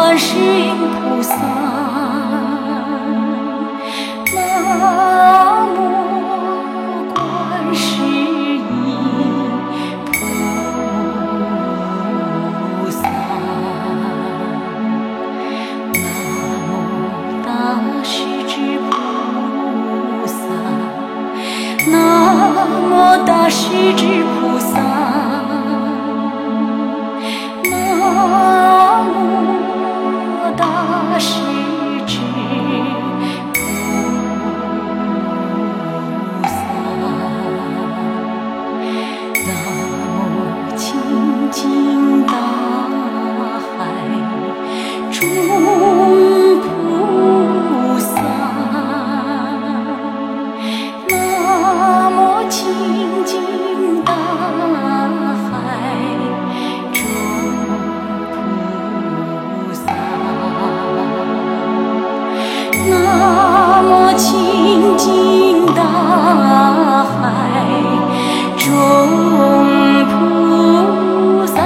观世音菩萨，南无观世音菩萨，南无大势至菩萨，南无大势至菩萨，南无大势至菩萨，南无清净大海中菩萨，南无清净大海中菩萨，南无清净大海中菩萨，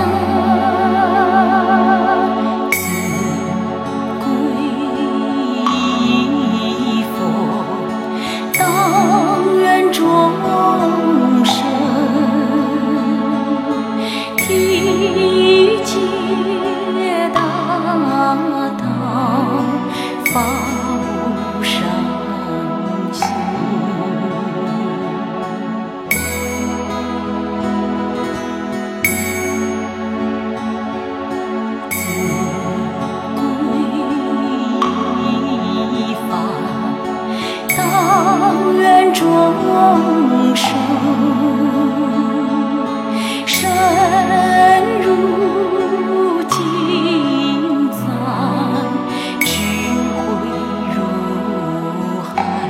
自归依佛，当愿众生体解大道，发无上心。自归依法，当愿众生深入经藏，智慧如海。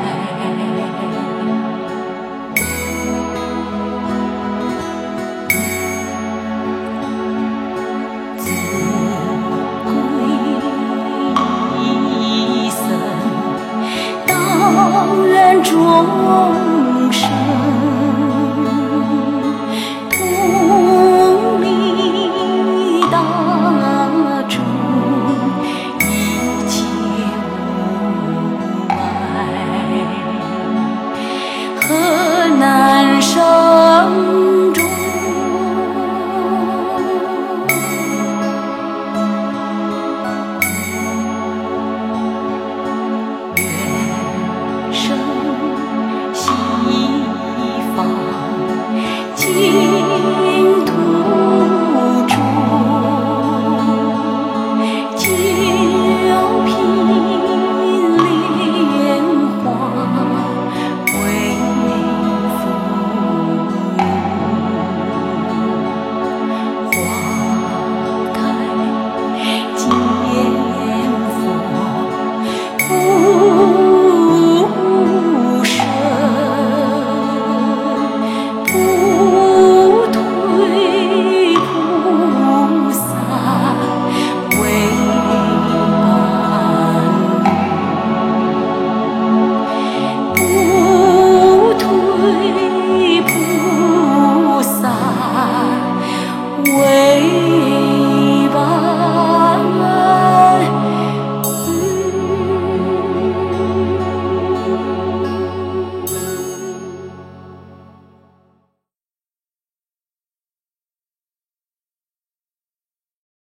自归依僧，当愿众